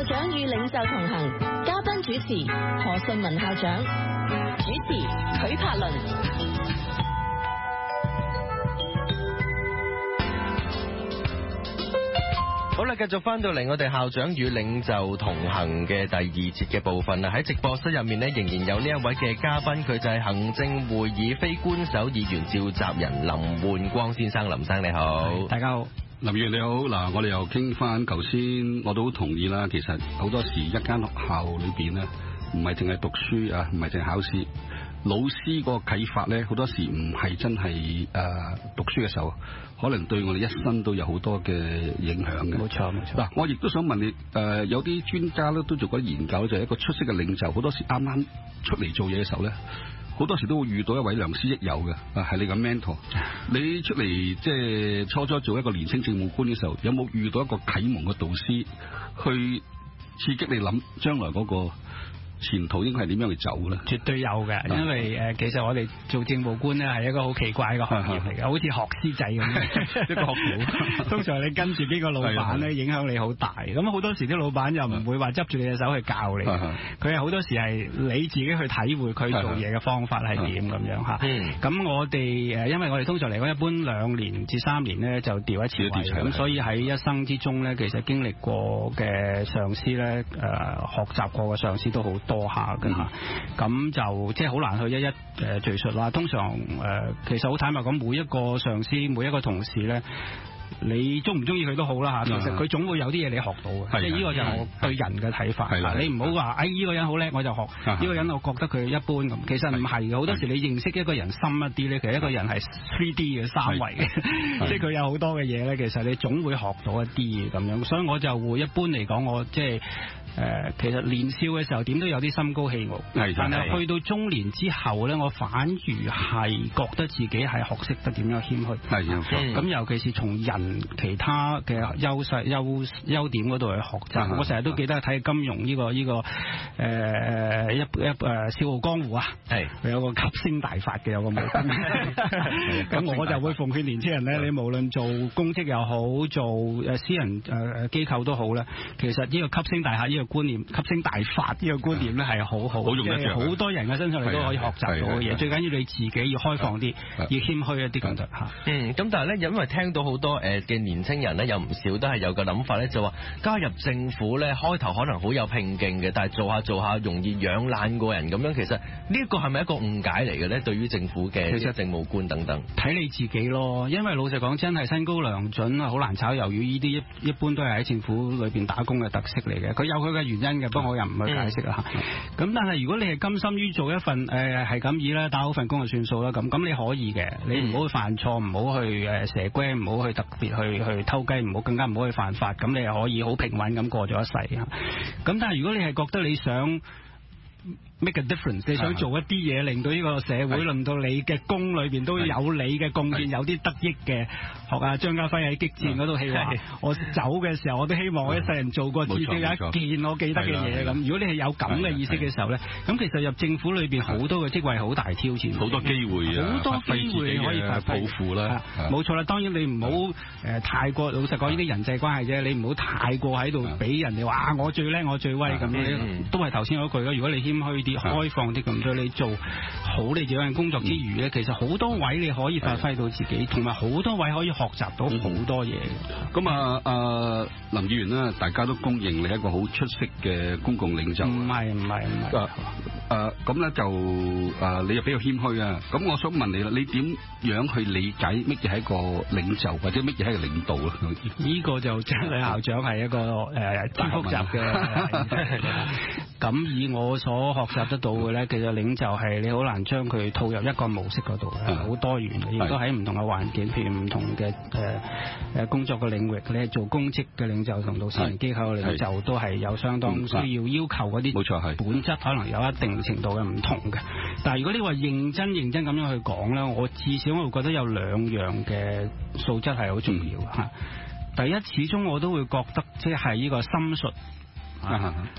校長與領袖同行，嘉賓主持何順文校長，主持許柏倫。 好啦，繼續翻到嚟我哋校長與領袖同行嘅第二節嘅部分啦。喺直播室入面呢，仍然有呢一位嘅嘉賓，佢就係行政會議非官守議員召集人林煥光先生。林生你好。 大家好。林議員你好。嗱，我哋又傾翻頭先，我都好同意啦。其實好多時一間學校裏邊呢，唔係淨係讀書啊，唔係淨係考試，老師個啟發呢，好多時唔係真係讀書嘅時候，可能對我哋一生都有好多嘅影響嘅。 冇錯冇錯。 嗱，我亦都想問你，有啲專家咧都做過研究，就係一個出色嘅領袖，好多時啱啱出嚟做嘢嘅時候咧，好多時都會遇到一位良師益友嘅，係你嘅 mentor。你出嚟即係初初做一個年輕政務官嘅時候，有冇遇到一個啟蒙嘅導師，去刺激你諗將來嗰個前途應該係點樣去走咧？ 絕對有嘅，因為其實我哋做政務官咧係一個好奇怪嘅行業嚟嘅，好似學師仔咁，一個學徒。通常你跟住邊個老闆咧，影響你好大。咁好多時啲老闆又唔會話執住你隻手去教你，佢係好多時係你自己去體會佢做嘢嘅方法係點咁樣嚇。咁我哋因為我哋通常嚟講一般2年至3年咧就調一次位，咁所以喺一生之中咧，其實經歷過嘅上司咧，學習過嘅上司都好多下嘅嚇，咁就即係好難去一一敘述啦。通常其實好坦白講，每一個上司、每一個同事咧，你中唔中意佢都好啦嚇，其實佢總會有啲嘢你學到嘅，即係呢個就係我對人嘅睇法。你唔好話呢個人好叻我就學，呢個人我覺得佢一般咁，其實唔係嘅。好多時你認識一個人深一啲咧，其實一個人係 3D 嘅3維嘅，即係佢有好多嘅嘢咧，其實你總會學到一啲嘢咁樣。所以我就會一般嚟講，我即係其實年少嘅時候點都有啲心高氣傲，但係去到中年之後咧，我反而係覺得自己係學識得點樣謙虛。咁尤其是從人其他嘅優點嗰度去學習。我成日都記得睇金庸呢個笑傲江湖啊，佢有個吸星大法嘅，有個武功。咁我就會奉勸年輕人咧，你無論做公職又好，做私人機構都好咧，其實呢個吸星大法呢個觀念，吸星大法呢個觀念咧係好用得着，好多人嘅身上你都可以學習到嘅嘢。最緊要你自己要開放啲，要謙虛一啲咁就嚇。 咁但係咧，因為聽到好多嘅年青人咧，有唔少都係有個諗法咧，就話加入政府咧，開頭可能好有拼勁嘅，但係做下容易養懶過人咁樣。其實呢一個係咪一個誤解嚟嘅咧？對於政府嘅其實政務官等等， 睇你自己咯。因為老實講，真係身高良準啊，好難炒魷魚。呢啲一般都係喺政府裏邊打工嘅特色嚟嘅。佢有佢嘅原因嘅，不過我又唔去解釋啦。咁但係如果你係甘心於做一份係咁意啦，打好份工就算數啦。咁你可以嘅，你唔好去犯錯，唔好去蛇龜，唔好去特別去偷雞，更加唔好去犯法。咁你係可以好平穩咁過咗一世。咁但係如果你係覺得你想make a difference， 你想做一啲嘢，令到呢個社會，令到你嘅工裏邊都有你嘅貢獻，有啲得益嘅。學啊張家輝喺激戰嗰套戲話，我走嘅時候我都希望我一世人做過至少有一件我記得嘅嘢咁。如果你係有咁嘅意識嘅時候咧，咁其實入政府裏邊好多嘅職位好大挑戰， 好多機會啊， 好多機會可以發揮抱負啦。 冇錯啦，當然你唔好太過，老實講呢啲人際關係啫，你唔好太過喺度俾人哋話我最叻我最威咁樣，都係頭先嗰句咯。如果你謙虛啲，開放啲咁，所以你做好你自己嘅工作之餘咧，其實好多位你可以發揮到自己，同埋好多位可以學習到好多嘢。咁林議員咧，大家都公認你係一個好出色嘅公共領袖。 唔係。 咁咧就你又比較謙虛啊。咁我想問你啦，你點樣去理解乜嘢係一個領袖，或者乜嘢係一個領導咧？ 呢個就真係校長係一個幾複雜嘅。咁以我所學習得到嘅咧，其實領袖係你好難將佢套入一個模式嗰度，好多元嘅，亦都喺唔同嘅環境，譬如唔同嘅工作嘅領域，你係做公職嘅領袖同到私人機構嘅領袖都係有相當需要求嗰啲，冇錯，係本質可能有一定程度嘅唔同嘅。但係如果你話認真咁樣去講咧，我至少我會覺得有2樣嘅素質係好重要嚇。第一，始終我都會覺得即係呢個心術。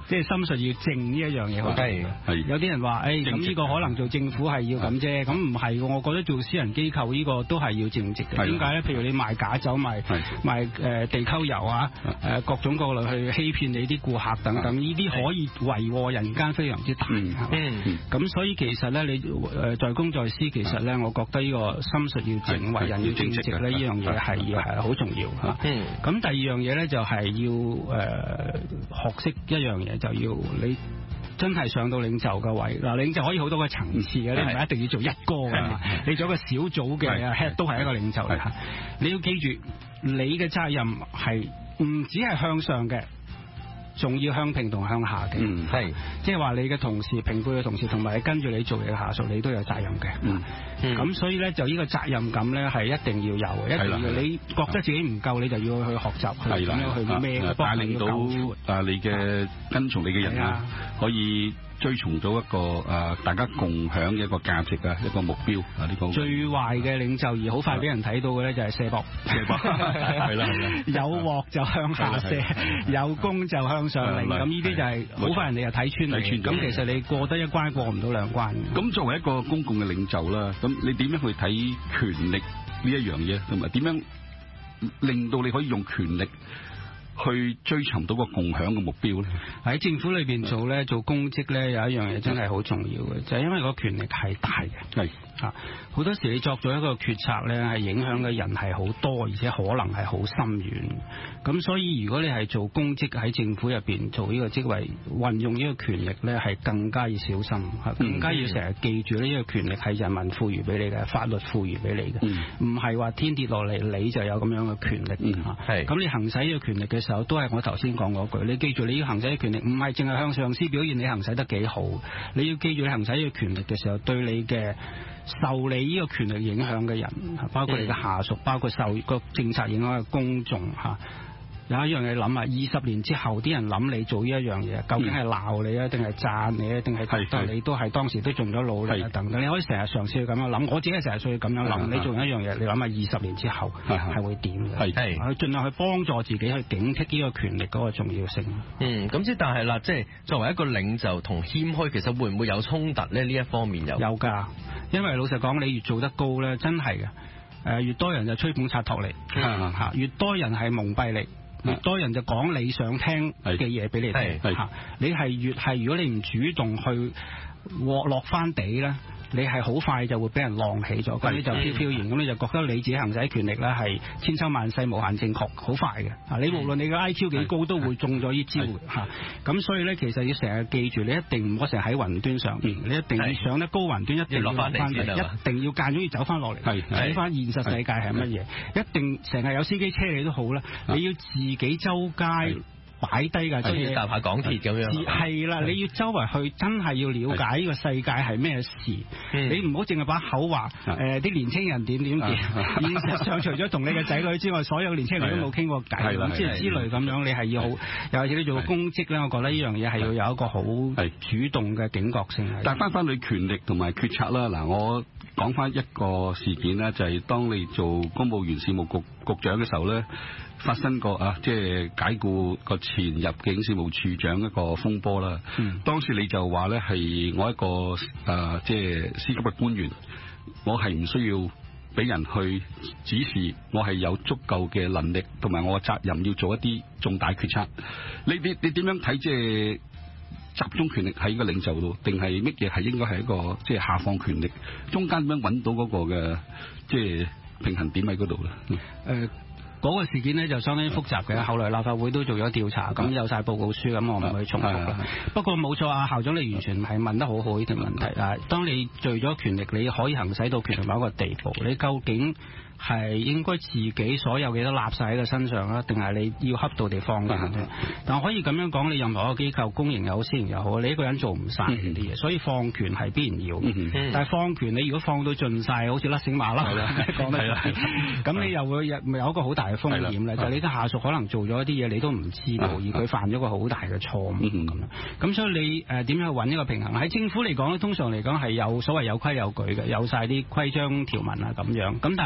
即係心術要正呢一樣嘢好重要。 係有啲人話咁呢個可能做政府係要咁啫，咁唔係喎，我覺得做私人機構呢個都係要正直嘅。點解咧？譬如你賣假酒、賣地溝油啊，各種各類去欺騙你啲顧客等等，呢啲可以為禍人間非常之大。咁所以其實咧，你在公在私，其實咧，我覺得呢個心術要正，為人要正直咧，呢樣嘢係好重要嚇。咁第二樣嘢咧就係要學識一樣嘢，就要你真係上到領袖嘅位。嗱，領袖可以好多個層次嘅，你唔係一定要做一個嘅，你做一個小組嘅 head 都係一個領袖嚟嚇。你要記住，你嘅責任係唔止係向上嘅，仲要向平同向下嘅。即係話你嘅同事、平輩嘅同事，同埋你跟住你做嘢嘅下屬，你都有責任嘅。咁所以咧，就呢個責任感咧係一定要有嘅，一定要。你覺得自己唔夠，你就要去學習，去點樣去孭，帶領到你嘅跟從你嘅人啊，可以追從到一個大家共享嘅一個價值啊，一個目標啊，呢個最壞嘅領袖而好快俾人睇到嘅咧就係卸膊，係啦，有鑊就向下卸，有功就向上領，咁呢啲就係好快人哋又睇穿你。咁其實你過得一關過唔到兩關。 咁作為一個公共嘅領袖啦，咁你點樣去睇權力呢一樣嘢，同埋點樣令到你可以用權力去追尋到個共享嘅目標咧？ 喺政府裏邊做咧，做公職咧，有一樣嘢真係好重要嘅，就係因為個權力係大嘅。好多時你作咗一個決策咧，係影響嘅人係好多，而且可能係好深遠。咁所以如果你係做公職喺政府入邊做呢個職位，運用呢個權力咧，係更加要小心，更加要成日記住呢個權力係人民賦予俾你嘅，法律賦予俾你嘅，唔係話天跌落嚟你就有咁樣嘅權力。咁你行使呢個權力嘅時候，都係我頭先講嗰句，你記住你要行使嘅權力，唔係淨係向上司表現你行使得幾好，你要記住你行使呢個權力嘅時候，對你嘅受你呢個權力影響嘅人，包括你嘅下屬，包括受個政策影響嘅公眾嚇。有一樣嘢諗下，20年之後啲人諗你做呢一樣嘢，究竟係鬧你啊，定係讚你啊，定係覺得你都係當時都盡咗努力啊等等。你可以成日嘗試去咁樣諗，我自己係成日去咁樣諗。你做一樣嘢，你諗下20年之後係會點嘅？去盡量去幫助自己去警惕呢個權力嗰個重要性。 咁即但係啦，即係作為一個領袖同謙虛，其實會唔會有衝突咧？呢一方面有㗎，因為老實講，你越做得高咧，真係嘅，越多人就吹捧擦托你，越多人係蒙蔽你。越多人就講你想聽嘅嘢俾你聽，你係越係，如果你唔主動去落翻地咧，你係好快就會俾人晾起咗，咁你就飄飄然，咁你就覺得你自己行使權力咧係千秋萬世無限正確，好快嘅。你無論你嘅 IQ 幾高，都會中咗呢招嚇。咁所以咧，其實要成日記住，你一定唔好成日喺雲端上邊，你一定要上得高雲端，一定要落翻嚟，一定要間中要走翻落嚟，睇翻現實世界係乜嘢。一定成日有司機車你都好啦，你要自己周街擺低㗎，即係搭下港鐵咁樣。係啦，你要周圍去，真係要了解呢個世界係咩事。你唔好淨係把口話啲年青人點。現實上，除咗同你嘅仔女之外，所有年青人都冇傾過偈，咁即係之類咁樣。你係要好，尤其是你做公職咧，我覺得呢樣嘢係要有一個好主動嘅警覺性。 但係翻去權力同埋決策啦，嗱，我講翻一個事件咧，就係當你做公務員事務局局長嘅時候咧，發生過即係解僱個前入境事務處長一個風波啦。當時你就話咧，係我一個即係司級嘅官員，我係唔需要俾人去指示，我係有足夠嘅能力同埋我嘅責任要做一啲重大決策。你點樣睇？即係集中權力喺個領袖度，定係乜嘢係應該係一個即係下放權力？中間點樣揾到嗰個嘅即係平衡點喺嗰度咧？ 嗰個事件呢就相當於複雜嘅，後來立法會都做咗調查，咁有晒報告書，咁我唔去重複啦。不過冇錯啊，校長你完全係問得好好呢條問題啊！當你聚咗權力，你可以行使到權力某一個地步，你究竟係應該自己所有嘅都立晒喺個身上啦，定係你要恰到地方嘅？但我可以咁樣講，你任何一個機構，公營又好，私營又好，你一個人做唔晒呢啲嘢，所以放權係必然要。但係放權，你如果放到盡晒，好似甩繩馬騮講得咁你又會有一個好大嘅風險咧，就係你啲下屬可能做咗一啲嘢，你都唔知道，而佢犯咗個好大嘅錯誤咁樣。咁所以你點樣去揾一個平衡？喺政府嚟講咧，通常嚟講係有所謂有規有矩嘅，有晒啲規章條文啊咁樣。咁但係你都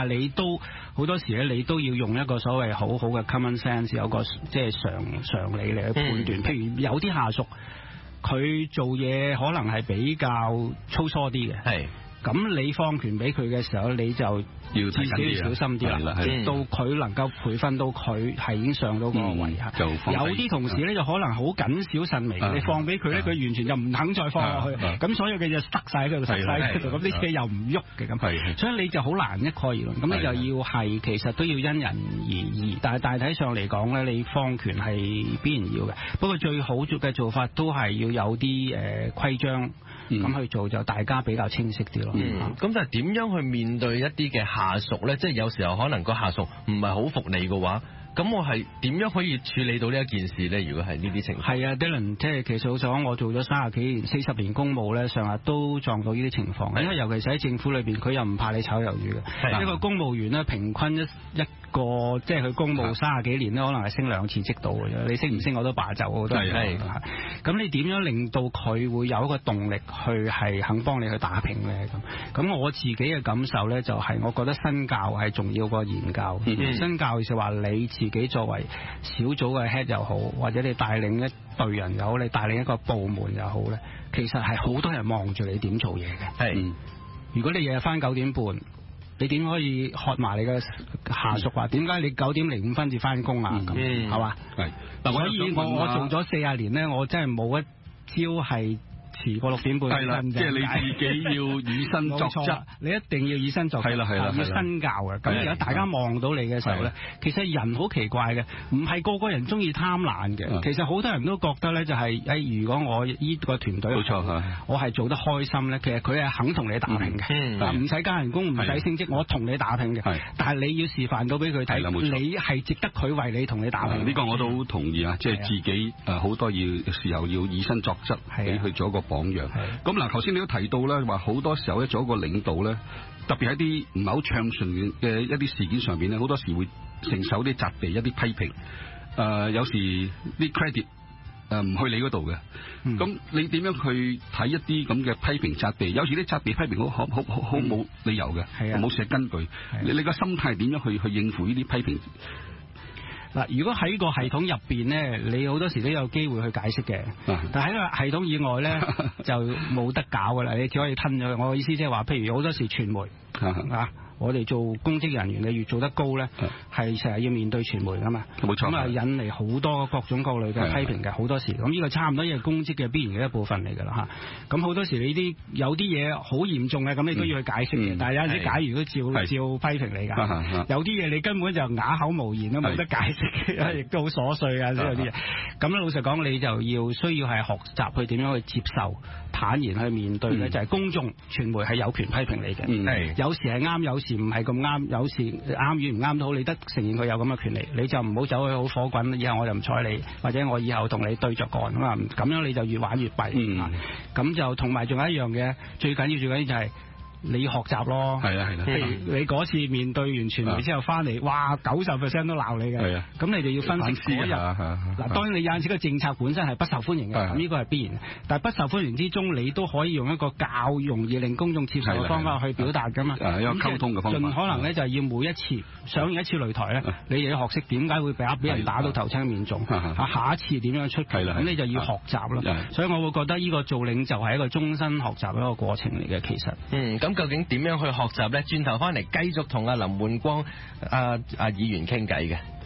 都好多時咧，你都要用一個所謂好好嘅 common sense， 有個即係常理嚟去判斷。譬如有啲下屬佢做嘢可能係比較粗疏啲嘅，係。咁你放權俾佢嘅時候，你就要自己要小心啲啦，直到佢能夠培訓到佢係已經上到個位。有啲同事咧就可能好謹小慎微，你放俾佢咧，佢完全就唔肯再放落去，咁所有嘅嘢塞晒喺度，塞晒喺度，咁啲嘢又唔喐嘅咁，所以你就好難一概而論。咁你就要係其實都要因人而異，但係大體上嚟講咧，你放權係必然要嘅。不過最好嘅做法都係要有啲規章。咁去做就大家比較清晰啲咯。 咁但係點樣去面對一啲嘅下屬咧？即係有時候可能個下屬唔係好服你嘅話，咁我係點樣可以處理到呢一件事咧？如果係呢啲情況，係啊 Dylan， 即係其實好想講，我做咗30幾年、40年公務咧，成日都撞到呢啲情況。因為尤其是喺政府裏邊，佢又唔怕你炒魷魚嘅。一個公務員咧，平均一個即係佢公務30幾年咧，可能係升2次職到嘅啫。你升唔升我都罷走，我都係。咁你點樣令到佢會有一個動力去係肯幫你去打拼咧？咁我自己嘅感受咧，就係我覺得身教係重要過言教。身教就話你自己作為小組嘅 head 又好，或者你帶領一隊人又好，你帶領一個部門又好咧，其實係好多人望住你點做嘢嘅。係，如果你日日返9點半，你點可以喝埋你嘅下屬話點解你9點05分至返工啊？咁係嘛？係。所以我做咗40年咧，我真係冇一朝係遲過6點半。係啦，即係你自己要以身作則，你一定要以身作則。係啦係啦，要身教嘅。咁而家大家望到你嘅時候咧，其實人好奇怪嘅，唔係個個人中意貪婪嘅。其實好多人都覺得咧，就係如果我依個團隊，冇錯，我係做得開心咧，其實佢係肯同你打拼嘅，唔使加人工，唔使升職，我同你打拼嘅。但係你要示範到俾佢睇，你係值得佢為你同你打拼。呢個我都好同意啊！即係自己好多時候要以身作則，俾佢做一個榜樣。咁嗱，頭先你都提到咧，話好多時候咧做一個領導咧，特別喺啲唔係好暢順嘅一啲事件上邊咧，好多時會承受啲責備、一啲批評。有時啲 credit 唔去你嗰度嘅。咁你點樣去睇一啲咁嘅批評責備？有時啲責備批評好冇理由嘅，冇實根據。你個心態點樣去應付呢啲批評？嗱，如果喺個系統入邊咧，你好多時都有機會去解釋嘅，但喺個系統以外咧就冇得搞噶啦，你只可以吞咗佢。我嘅意思即係話，譬如好多時傳媒我哋做公職人員，你越做得高咧，係成日要面對傳媒噶嘛，冇錯。咁啊引嚟好多各種各類嘅批評嘅，好多時。咁呢個差唔多係公職嘅必然嘅一部分嚟㗎啦嚇。咁好多時你有啲嘢好嚴重嘅，咁你都要去解釋嘅。但係有陣時假如都照批評你㗎。有啲嘢你根本就啞口無言都冇得解釋嘅，亦都好瑣碎啊，所有啲嘢。咁老實講，你就需要係學習去點樣去接受、坦然去面對咧，就係公眾傳媒係有權批評你嘅。有時係啱，有時唔係咁啱，有時啱與唔啱都好，你得承認佢有咁嘅權利，你就唔好走去好火滾，以後我就唔睬你，或者我以後同你對着幹咁啊，咁樣你就越玩越弊。咁就同埋仲有一樣嘅，最緊要就係你要學習咯。係啊。譬如你嗰次面對完傳媒之後翻嚟，哇90% 都鬧你嘅。係啊。咁你就要分析嗰日。嗱，當然你有陣時個政策本身係不受歡迎嘅，咁呢個係必然。但係不受歡迎之中，你都可以用一個較容易令公眾接受嘅方法去表達㗎嘛。一個溝通嘅方法。盡可能咧就係要每一次上完一次擂台咧，你就要學識點解會俾人打到頭青面腫。下一次點樣出奇？咁你就要學習咯。所以我會覺得呢個做領袖係一個終身學習嘅一個過程嚟嘅，其實。咁究竟點樣去學習咧？轉頭翻嚟繼續同阿林煥光議員傾偈嘅。